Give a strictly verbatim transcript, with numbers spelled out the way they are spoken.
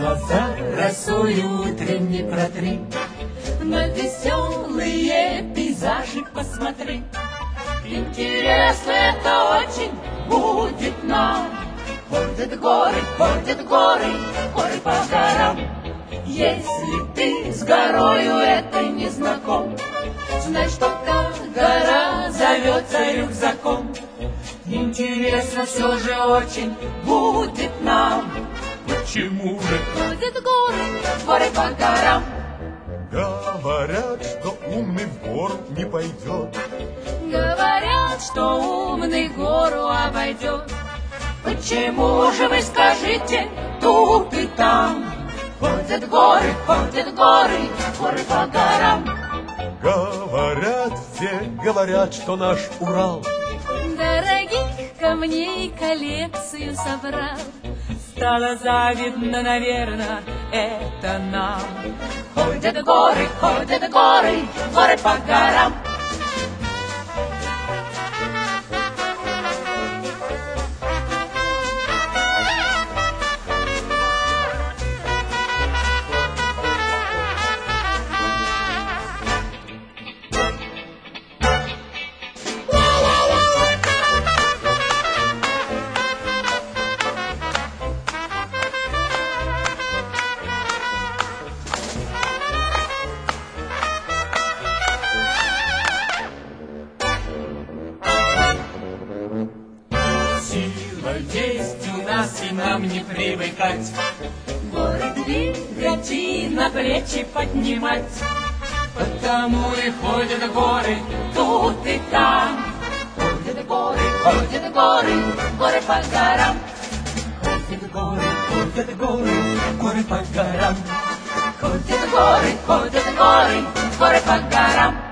глаза росою утренней протри, на веселые пейзажи посмотри. Интересно это очень будет нам. Ходят горы, ходят горы, горы по горам. Если ты с горою этой не знаком, знай, что та гора зовется рюкзаком. Интересно все же очень будет нам. Почему же ходят горы, горы по горам? Говорят, что умный в гору не пойдет. Говорят, что умный гору обойдет. Почему же вы скажите тут и там? Ходят горы, ходят горы, горы по горам. Говорят все, говорят, что наш Урал Дорогих камней коллекцию собрал. Стало завидно, наверное, это нам. Ходят горы, ходят горы, горы по горам. Сила есть у нас, и нам не привыкать. Горы двигать и на плечи поднимать. Потому и ходят горы тут и там. Ходят горы, ходят горы, горы по горам. Ходят горы, ходят горы, горы по горам. Ходят горы, ходят горы, горы по горам.